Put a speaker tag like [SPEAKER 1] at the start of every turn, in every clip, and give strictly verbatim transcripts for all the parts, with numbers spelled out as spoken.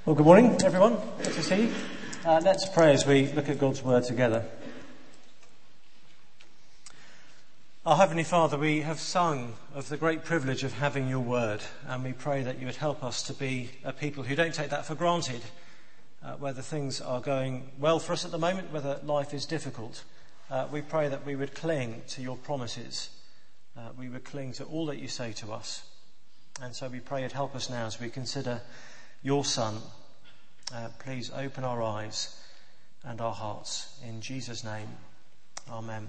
[SPEAKER 1] Well, good morning, everyone. Good to see you. Uh, let's pray as we look at God's Word together. Our Heavenly Father, we have sung of the great privilege of having your Word, and we pray that you would help us to be a people who don't take that for granted, uh, whether things are going well for us at the moment, whether life is difficult. Uh, we pray that we would cling to your promises. Uh, we would cling to all that you say to us. And so we pray you'd help us now as we consider your Son. Uh, please open our eyes and our hearts. In Jesus' name, amen.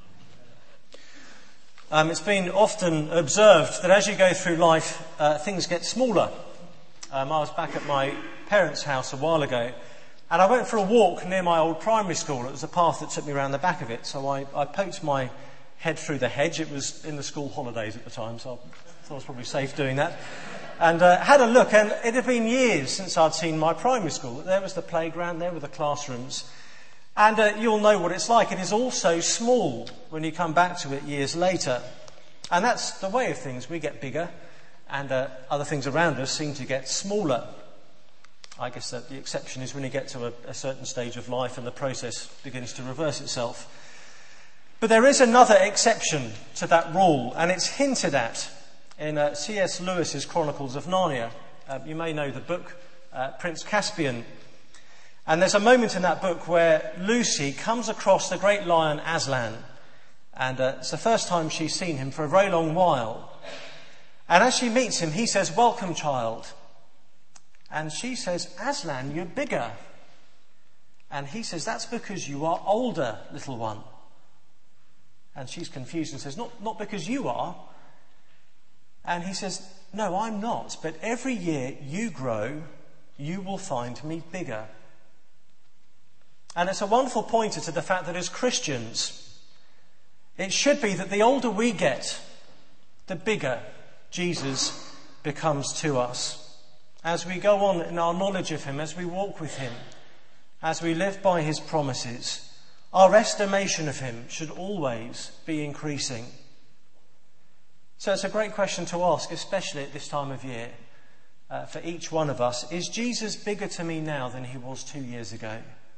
[SPEAKER 1] Um, it's been often observed that as you go through life, uh, things get smaller. Um, I was back at my parents' house a while ago, and I went for a walk near my old primary school. It was a path that took me around the back of it, so I, I poked my head through the hedge. It was in the school holidays at the time, so I thought it was probably safe doing that. And uh, had a look, and it had been years since I'd seen my primary school. There was the playground, there were the classrooms. And uh, you'll know what it's like. It is also small when you come back to it years later. And that's the way of things. We get bigger, and uh, other things around us seem to get smaller. I guess that the exception is when you get to a, a certain stage of life and the process begins to reverse itself. But there is another exception to that rule, and it's hinted at in uh, C S Lewis's Chronicles of Narnia. Uh, you may know the book, uh, Prince Caspian. And there's a moment in that book where Lucy comes across the great lion Aslan. And uh, it's the first time she's seen him for a very long while. And as she meets him, he says, "Welcome, child." And she says, "Aslan, you're bigger." And he says, "That's because you are older, little one." And she's confused and says, not, not because you are. And he says, "No, I'm not. But every year you grow, you will find me bigger." And it's a wonderful pointer to the fact that as Christians, it should be that the older we get, the bigger Jesus becomes to us. As we go on in our knowledge of him, as we walk with him, as we live by his promises, our estimation of him should always be increasing. So it's a great question to ask, especially at this time of year, uh, for each one of us. Is Jesus bigger to me now than he was two years ago?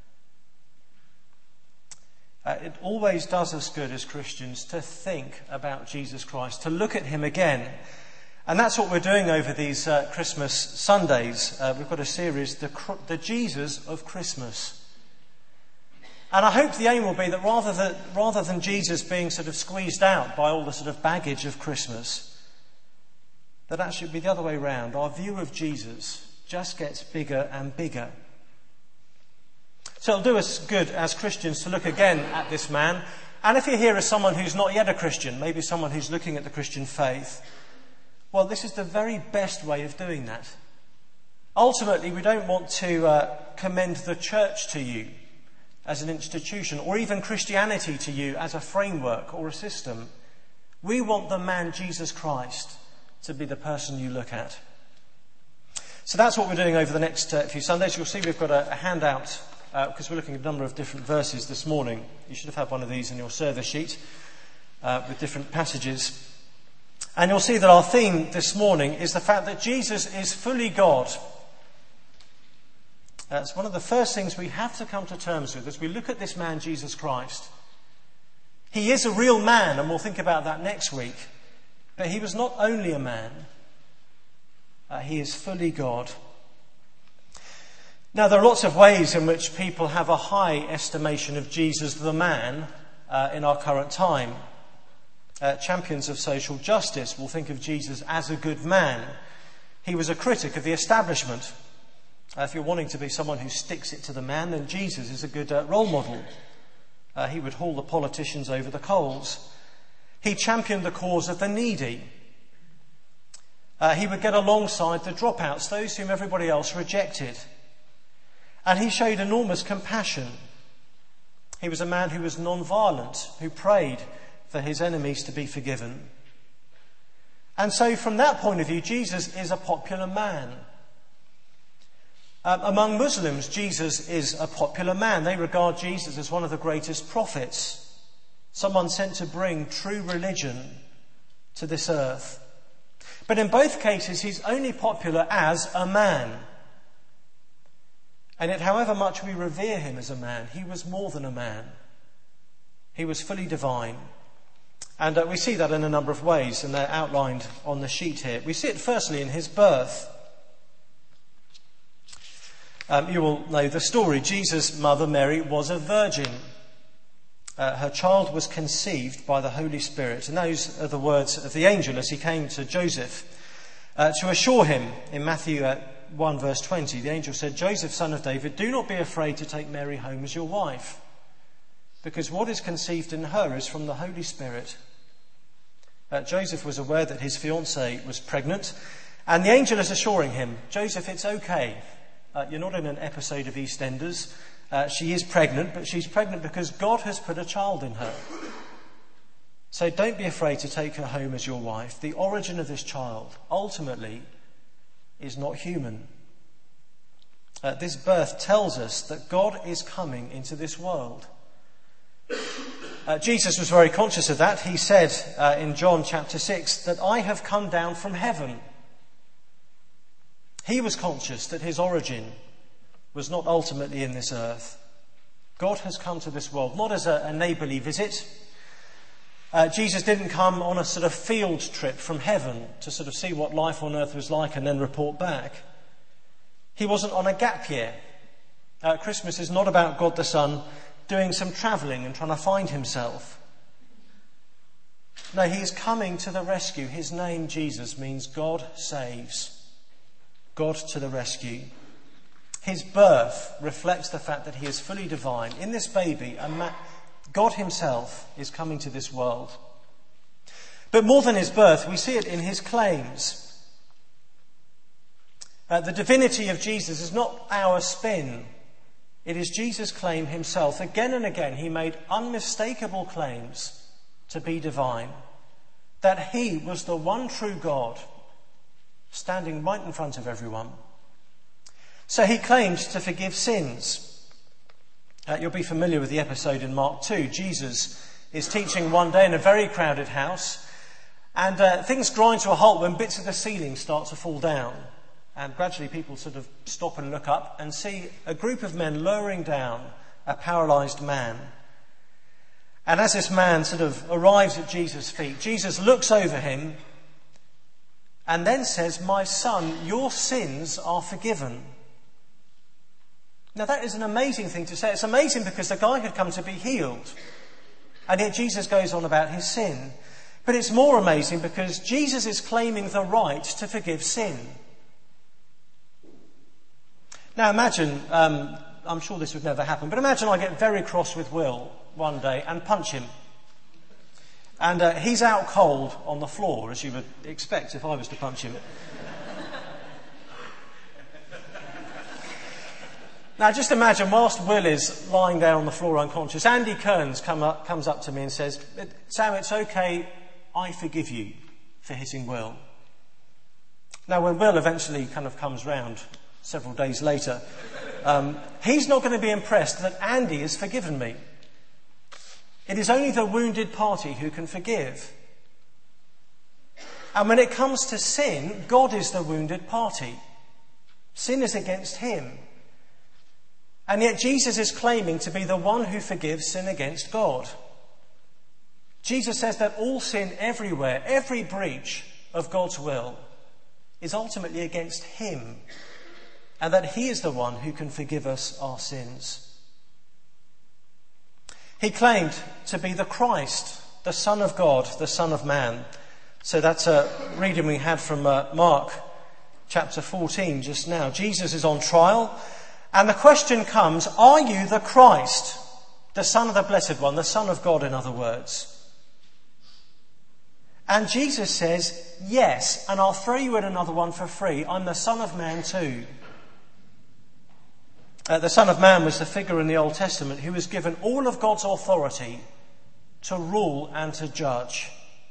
[SPEAKER 1] Uh, it always does us good as Christians to think about Jesus Christ, to look at him again. And that's what we're doing over these uh, Christmas Sundays. Uh, we've got a series, the, the Jesus of Christmas. And I hope the aim will be that rather than, rather than Jesus being sort of squeezed out by all the sort of baggage of Christmas, that that should be the other way round. Our view of Jesus just gets bigger and bigger. So it'll do us good as Christians to look again at this man. And if you're here as someone who's not yet a Christian, maybe someone who's looking at the Christian faith, well, this is the very best way of doing that. Ultimately, we don't want to uh, commend the church to you as an institution, or even Christianity to you as a framework or a system. We want the man Jesus Christ to be the person you look at. So that's what we're doing over the next uh, few Sundays. You'll see we've got a, a handout uh, because we're looking at a number of different verses this morning. You should have had one of these in your service sheet uh, with different passages. And you'll see that our theme this morning is the fact that Jesus is fully God. That's one of the first things we have to come to terms with as we look at this man, Jesus Christ. He is a real man, and we'll think about that next week. But he was not only a man, uh, he is fully God. Now, there are lots of ways in which people have a high estimation of Jesus the man uh, in our current time. Uh, champions of social justice will think of Jesus as a good man. He was a critic of the establishment. Uh, if you're wanting to be someone who sticks it to the man, then Jesus is a good uh, role model. Uh, he would haul the politicians over the coals. He championed the cause of the needy. Uh, he would get alongside the dropouts, those whom everybody else rejected. And he showed enormous compassion. He was a man who was non-violent, who prayed for his enemies to be forgiven. And so from that point of view, Jesus is a popular man. Um, among Muslims, Jesus is a popular man. They regard Jesus as one of the greatest prophets, someone sent to bring true religion to this earth. But in both cases, he's only popular as a man. And yet, however much we revere him as a man, he was more than a man. He was fully divine. And uh, we see that in a number of ways, and they're outlined on the sheet here. We see it firstly in his birth. Um, you will know the story. Jesus' mother, Mary, was a virgin. Uh, her child was conceived by the Holy Spirit. And those are the words of the angel as he came to Joseph uh, to assure him in Matthew uh, one verse twenty. The angel said, "Joseph, son of David, do not be afraid to take Mary home as your wife, because what is conceived in her is from the Holy Spirit." Uh, Joseph was aware that his fiancée was pregnant, and the angel is assuring him, "Joseph, it's okay. Uh, you're not in an episode of EastEnders. Uh, she is pregnant, but she's pregnant because God has put a child in her. So don't be afraid to take her home as your wife. The origin of this child, ultimately, is not human." Uh, this birth tells us that God is coming into this world. Uh, Jesus was very conscious of that. He said uh, in John chapter six that I have come down from heaven. He was conscious that his origin was not ultimately in this earth. God has come to this world, not as a, a neighbourly visit. Uh, Jesus didn't come on a sort of field trip from heaven to sort of see what life on earth was like and then report back. He wasn't on a gap year. Uh, Christmas is not about God the Son doing some travelling and trying to find himself. No, he is coming to the rescue. His name, Jesus, means God saves. God to the rescue. His birth reflects the fact that he is fully divine. In this baby, a ma- God himself is coming to this world. But more than his birth, we see it in his claims. Uh, the divinity of Jesus is not our spin. It is Jesus' claim himself. Again and again, he made unmistakable claims to be divine. That he was the one true God, standing right in front of everyone. So he claimed to forgive sins. Uh, you'll be familiar with the episode in Mark two. Jesus is teaching one day in a very crowded house, and uh, things grind to a halt when bits of the ceiling start to fall down. And gradually people sort of stop and look up and see a group of men lowering down a paralysed man. And as this man sort of arrives at Jesus' feet, Jesus looks over him and then says, "My son, your sins are forgiven." Now that is an amazing thing to say. It's amazing because the guy had come to be healed. And yet Jesus goes on about his sin. But it's more amazing because Jesus is claiming the right to forgive sin. Now imagine, um, I'm sure this would never happen, but imagine I get very cross with Will one day and punch him. And uh, he's out cold on the floor, as you would expect if I was to punch him. Now just imagine, whilst Will is lying there on the floor unconscious, Andy Kearns come up, comes up to me and says, "Sam, it's okay, I forgive you for hitting Will." Now when Will eventually kind of comes round several days later, um, he's not going to be impressed that Andy has forgiven me. It is only the wounded party who can forgive. And when it comes to sin, God is the wounded party. Sin is against him. And yet Jesus is claiming to be the one who forgives sin against God. Jesus says that all sin everywhere, every breach of God's will, is ultimately against him, and that he is the one who can forgive us our sins. He claimed to be the Christ, the Son of God, the Son of Man. So that's a reading we had from uh, Mark chapter fourteen just now. Jesus is on trial, and the question comes, are you the Christ, the Son of the Blessed One, the Son of God, in other words? And Jesus says, yes, and I'll throw you in another one for free. I'm the Son of Man too. Uh, the Son of Man was the figure in the Old Testament who was given all of God's authority to rule and to judge.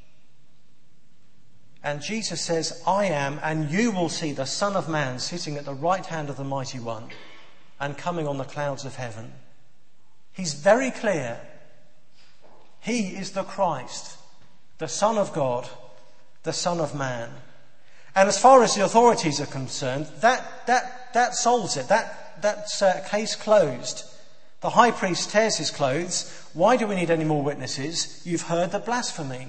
[SPEAKER 1] And Jesus says, I am, and you will see the Son of Man sitting at the right hand of the Mighty One and coming on the clouds of heaven. He's very clear. He is the Christ, the Son of God, the Son of Man. And as far as the authorities are concerned, that that that solves it. That that's uh, case closed. The high priest tears his clothes. Why do we need any more witnesses? You've heard the blasphemy.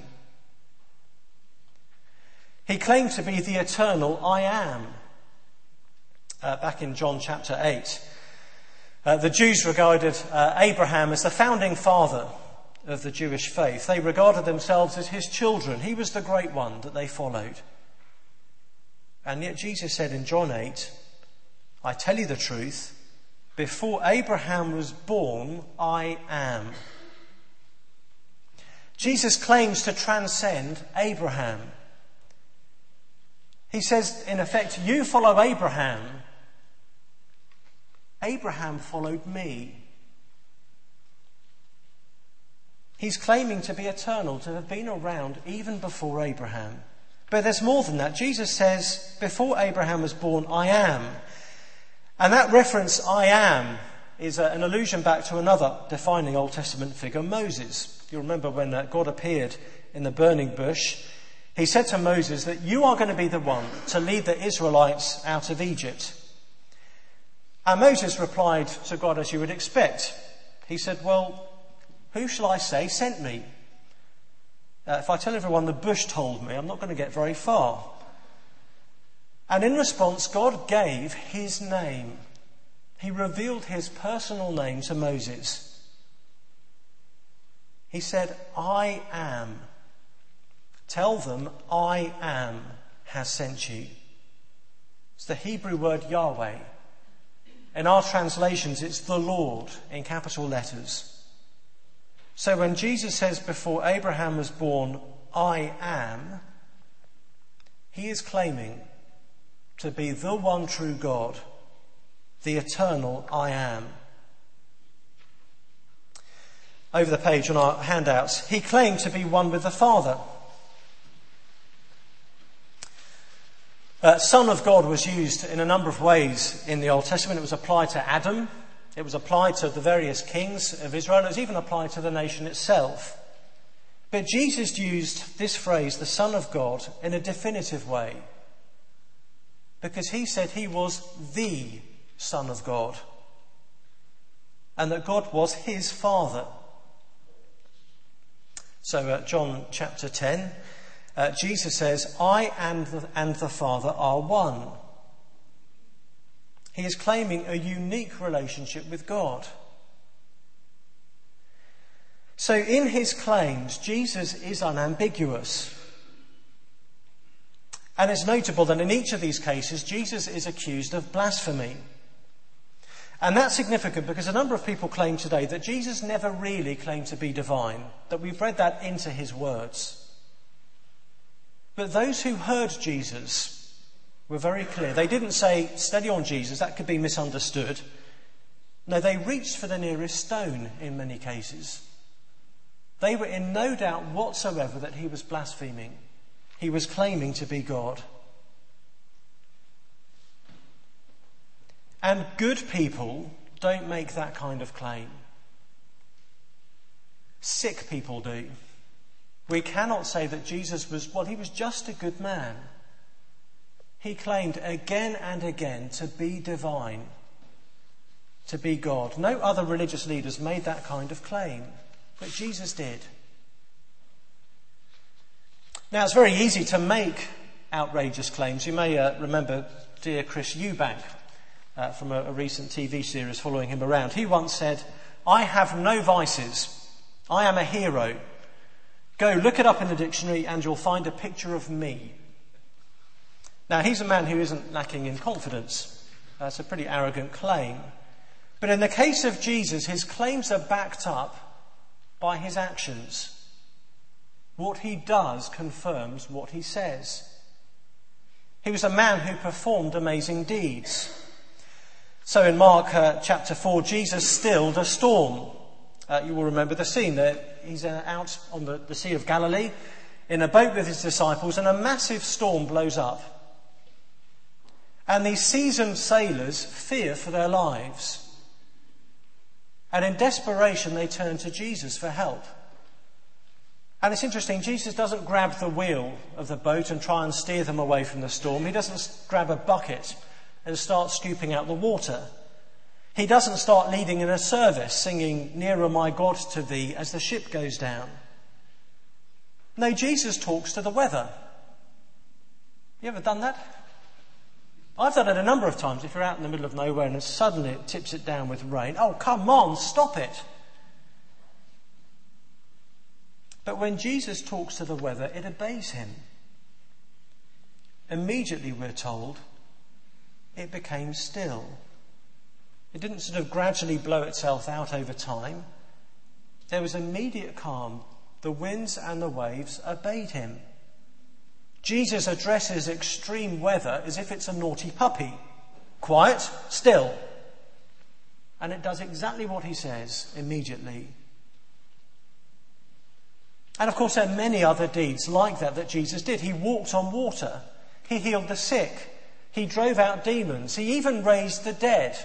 [SPEAKER 1] He claimed to be the eternal I am. Uh, back in John chapter eight, uh, the Jews regarded uh, Abraham as the founding father of the Jewish faith. They regarded themselves as his children. He was the great one that they followed. And yet Jesus said in John eight, I tell you the truth, before Abraham was born, I am. Jesus claims to transcend Abraham. He says, in effect, you follow Abraham. Abraham followed me. He's claiming to be eternal, to have been around even before Abraham. But there's more than that. Jesus says, before Abraham was born, I am. And that reference, I am, is an allusion back to another defining Old Testament figure, Moses. You remember when God appeared in the burning bush, he said to Moses that you are going to be the one to lead the Israelites out of Egypt. And Moses replied to God as you would expect. He said, well, who shall I say sent me? Uh, if I tell everyone the bush told me, I'm not going to get very far. And in response, God gave his name. He revealed his personal name to Moses. He said, I am. Tell them, I am has sent you. It's the Hebrew word Yahweh. In our translations, it's the Lord in capital letters. So when Jesus says, before Abraham was born, I am, he is claiming to be the one true God, the eternal I am. Over the page on our handouts, he claimed to be one with the Father. Uh, Son of God was used in a number of ways in the Old Testament. It was applied to Adam. It was applied to the various kings of Israel. It was even applied to the nation itself. But Jesus used this phrase, the Son of God, in a definitive way. Because he said he was the Son of God. And that God was his Father. So uh, John chapter ten, uh, Jesus says, I and the, and the Father are one. He is claiming a unique relationship with God. So in his claims, Jesus is unambiguous. And it's notable that in each of these cases, Jesus is accused of blasphemy. And that's significant because a number of people claim today that Jesus never really claimed to be divine, that we've read that into his words. But those who heard Jesus were very clear. They didn't say, steady on Jesus, that could be misunderstood. No, they reached for the nearest stone in many cases. They were in no doubt whatsoever that he was blaspheming. He was claiming to be God. And good people don't make that kind of claim. Sick people do. We cannot say that Jesus was, well, he was just a good man. He claimed again and again to be divine, to be God. No other religious leaders made that kind of claim, but Jesus did. Now, it's very easy to make outrageous claims. You may uh, remember dear Chris Eubank uh, from a, a recent T V series following him around. He once said, I have no vices. I am a hero. Go look it up in the dictionary and you'll find a picture of me. Now, he's a man who isn't lacking in confidence. That's a pretty arrogant claim. But in the case of Jesus, his claims are backed up by his actions. What he does confirms what he says. He was a man who performed amazing deeds. So in Mark uh, chapter four, Jesus stilled a storm. Uh, you will remember the scene that he's uh, out on the, the Sea of Galilee in a boat with his disciples, and a massive storm blows up. And these seasoned sailors fear for their lives. And in desperation, they turn to Jesus for help. And it's interesting, Jesus doesn't grab the wheel of the boat and try and steer them away from the storm. He doesn't grab a bucket and start scooping out the water. He doesn't start leading in a service singing, "Nearer my God to thee," as the ship goes down. No, Jesus talks to the weather. You ever done that? I've done it a number of times. If you're out in the middle of nowhere and suddenly it tips it down with rain, oh, come on, stop it. But when Jesus talks to the weather, it obeys him. Immediately, we're told, it became still. It didn't sort of gradually blow itself out over time. There was immediate calm. The winds and the waves obeyed him. Jesus addresses extreme weather as if it's a naughty puppy. Quiet, still. And it does exactly what he says immediately. And of course there are many other deeds like that that Jesus did. He walked on water. He healed the sick. He drove out demons. He even raised the dead.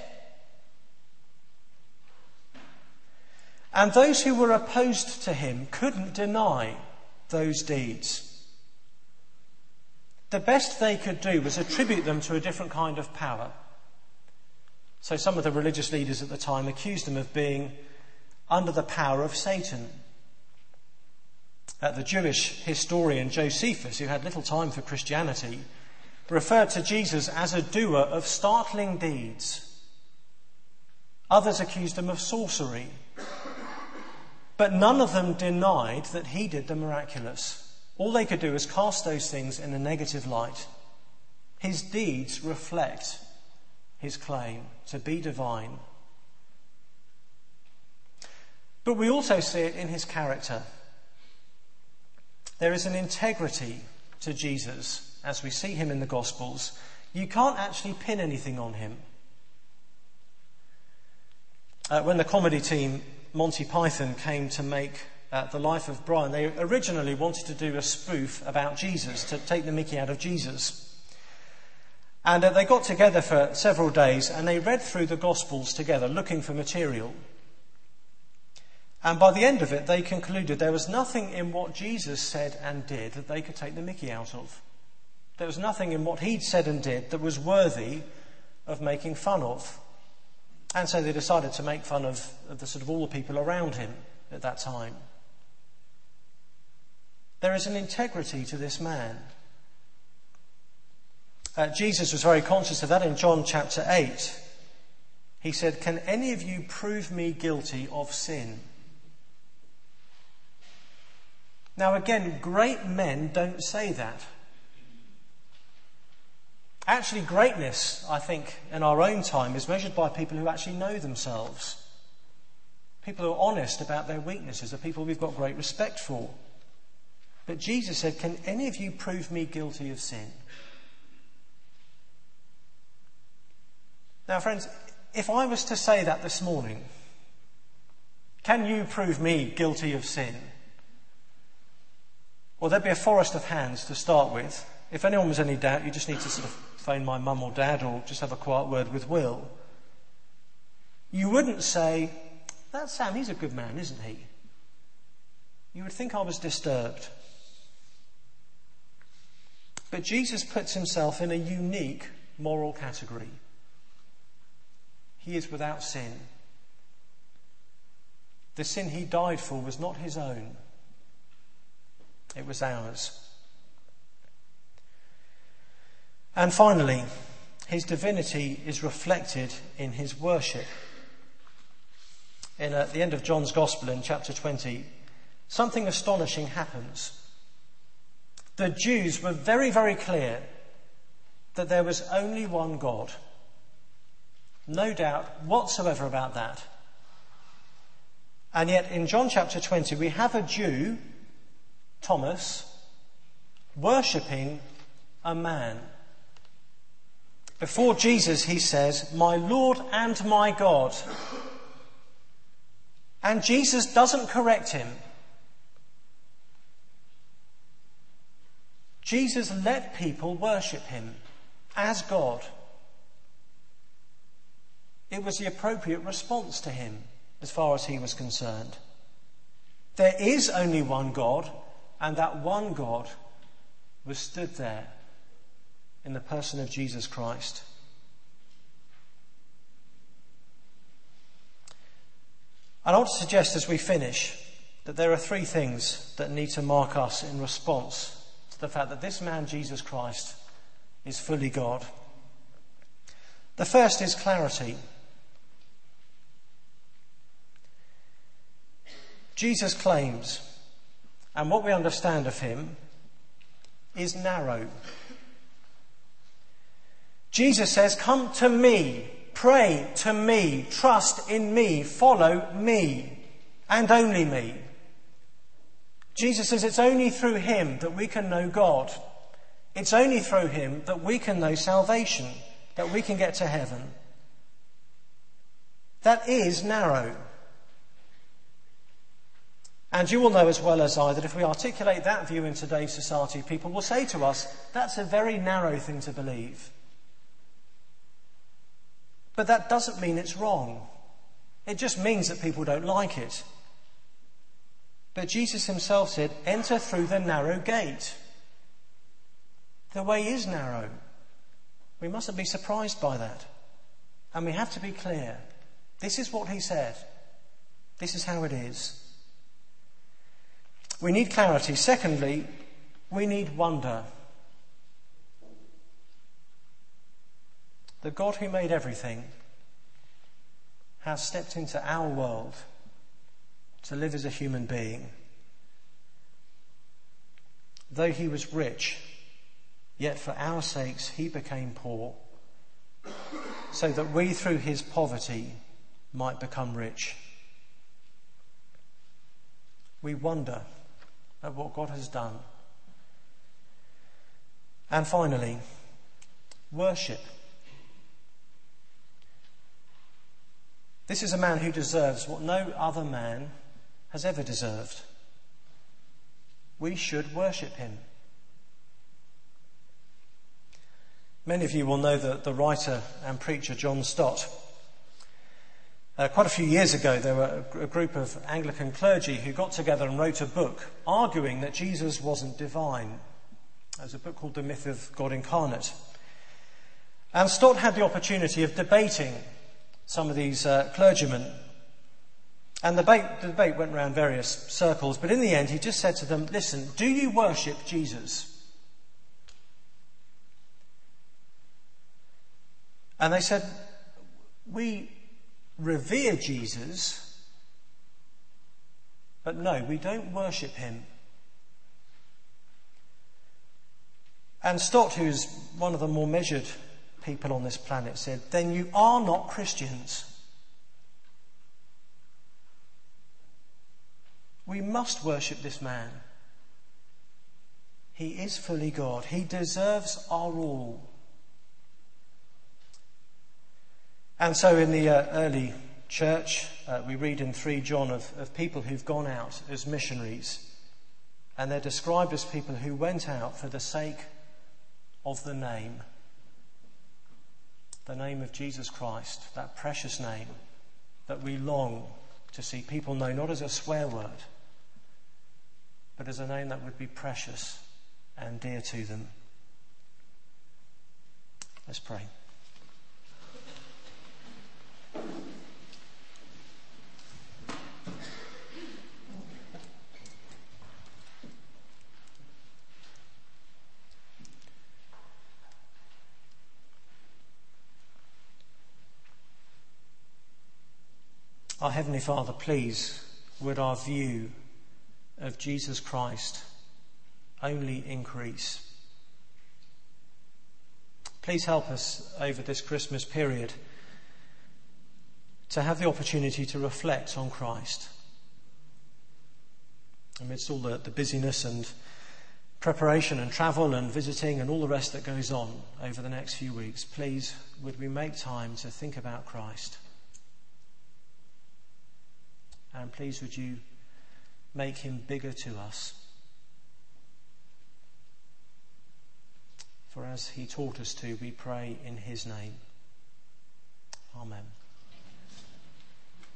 [SPEAKER 1] And those who were opposed to him couldn't deny those deeds. The best they could do was attribute them to a different kind of power. So some of the religious leaders at the time accused him of being under the power of Satan. Uh, the Jewish historian Josephus, who had little time for Christianity, referred to Jesus as a doer of startling deeds. Others accused him of sorcery. But none of them denied that he did the miraculous. All they could do was cast those things in a negative light. His deeds reflect his claim to be divine. But we also see it in his character. There is an integrity to Jesus as we see him in the Gospels. You can't actually pin anything on him. Uh, when the comedy team Monty Python came to make uh, The Life of Brian, they originally wanted to do a spoof about Jesus, to take the mickey out of Jesus. And uh, they got together for several days and they read through the Gospels together, looking for material. And by the end of it, they concluded there was nothing in what Jesus said and did that they could take the mickey out of. There was nothing in what he'd said and did that was worthy of making fun of. And so they decided to make fun of, of the sort of all the people around him at that time. There is an integrity to this man. Uh, Jesus was very conscious of that in John chapter eight. He said, "Can any of you prove me guilty of sin?" Now again, great men don't say that. Actually, greatness, I think, in our own time is measured by people who actually know themselves. People who are honest about their weaknesses are people we've got great respect for. But Jesus said, "Can any of you prove me guilty of sin?" Now, friends, if I was to say that this morning, "Can you prove me guilty of sin?" Well, there'd be a forest of hands to start with. If anyone was any doubt, you just need to sort of phone my mum or dad or just have a quiet word with Will. You wouldn't say, "That's Sam, he's a good man, isn't he?" You would think I was disturbed. But Jesus puts himself in a unique moral category. He is without sin. The sin he died for was not his own. It was ours. And finally, his divinity is reflected in his worship. In, at the end of John's Gospel in chapter twenty, something astonishing happens. The Jews were very, very clear that there was only one God. No doubt whatsoever about that. And yet in John chapter twenty, we have a Jew, Thomas, worshipping a man. Before Jesus, he says, "My Lord and my God." And Jesus doesn't correct him. Jesus let people worship him as God. It was the appropriate response to him as far as he was concerned. There is only one God, and that one God was stood there in the person of Jesus Christ. And I want to suggest as we finish that there are three things that need to mark us in response to the fact that this man, Jesus Christ, is fully God. The first is clarity. Jesus claims, and what we understand of him is narrow. Jesus says, come to me, pray to me, trust in me, follow me, and only me. Jesus says it's only through him that we can know God. It's only through him that we can know salvation, that we can get to heaven. That is narrow. And you will know as well as I that if we articulate that view in today's society, people will say to us, that's a very narrow thing to believe. But that doesn't mean it's wrong. It just means that people don't like it. But Jesus himself said, enter through the narrow gate. The way is narrow. We mustn't be surprised by that. And we have to be clear. This is what he said. This is how it is. We need clarity. Secondly, we need wonder. The God who made everything has stepped into our world to live as a human being. Though he was rich, yet for our sakes he became poor, so that we through his poverty might become rich. We wonder at what God has done. And finally, worship. This is a man who deserves what no other man has ever deserved. We should worship him. Many of you will know the, the writer and preacher John Stott. Uh, quite a few years ago, there were a, a group of Anglican clergy who got together and wrote a book arguing that Jesus wasn't divine. There's a book called The Myth of God Incarnate. And Stott had the opportunity of debating some of these uh, clergymen. And the debate, the debate went around various circles, but in the end he just said to them, listen, do you worship Jesus? And they said, we revere Jesus, but no, we don't worship him. And Stott, who's one of the more measured people on this planet, said, then you are not Christians. We must worship this man. He is fully God. He deserves our all. And so in the uh, early church, uh, we read in First John of, of people who've gone out as missionaries. And they're described as people who went out for the sake of the name. The name of Jesus Christ, that precious name that we long to see people know, not as a swear word, but as a name that would be precious and dear to them. Let's pray. Our Heavenly Father, please, would our view of Jesus Christ only increase. Please help us over this Christmas period to have the opportunity to reflect on Christ. Amidst all the, the busyness and preparation and travel and visiting and all the rest that goes on over the next few weeks, please would we make time to think about Christ. And please would you make him bigger to us. For as he taught us to, we pray in his name. Amen.